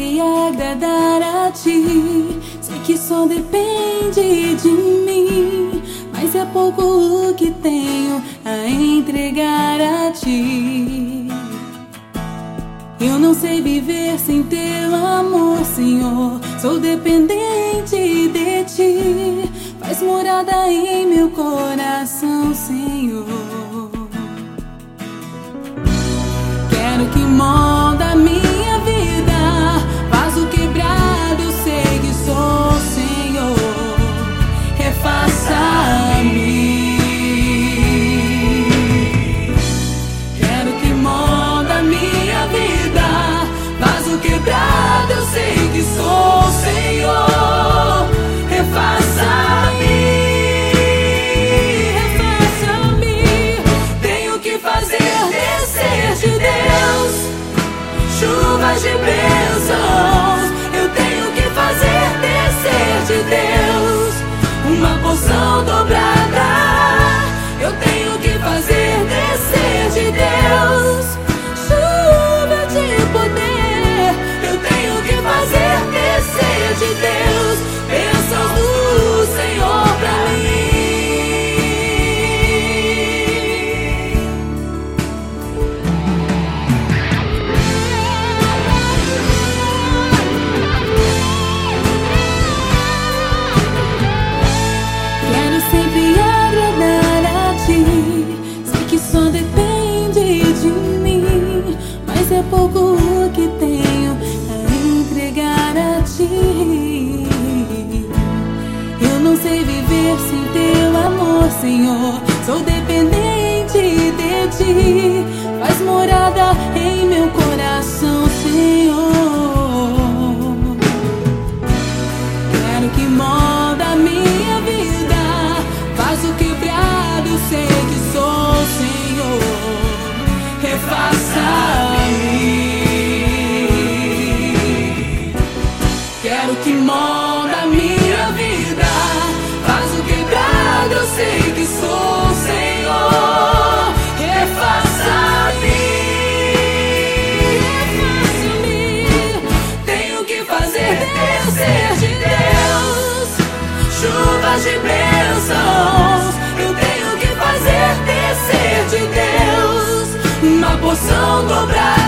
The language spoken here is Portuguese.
sempre agradar a ti. Sei que só depende de mim, mas é pouco o que tenho a entregar a ti. Eu não sei viver sem teu amor, Senhor. Sou dependente de ti. Faz morada em meu coração, Senhor. Quero que molda minha vida. Faz o quebrado, eu sei que sou, Senhor. Refaça-me. Quero que molda minha vida. Faz o quebrado, eu sei que sou, Senhor. Refaça-me. Refaça-me. Tenho que fazer descer de Deus chuvas de bênçãos. Eu tenho que fazer descer de Deus uma porção dobrada. Eu tenho que fazer descer de Deus chuva de poder. Eu tenho que fazer descer de Deus bênçãos do Senhor pra mim. Quero sempre agradar a ti. Sei que só depende de mim, mas é pouco o que tenho a entregar a ti. Eu não sei viver sem teu amor, Senhor. Sou dependente de ti. Faz morada em meu coração, Senhor. Quero que molda minha vida. Faz o quebrado, eu sei que sou, Senhor. Refaça-me. Quero que molda minha vida. Faz o quebrado, eu sei que sou, Senhor. Refaça-me. Refaça-me. Tenho que fazer descer de Deus chuvas de bênçãos. Eu tenho que fazer descer de Deus uma porção dobrada.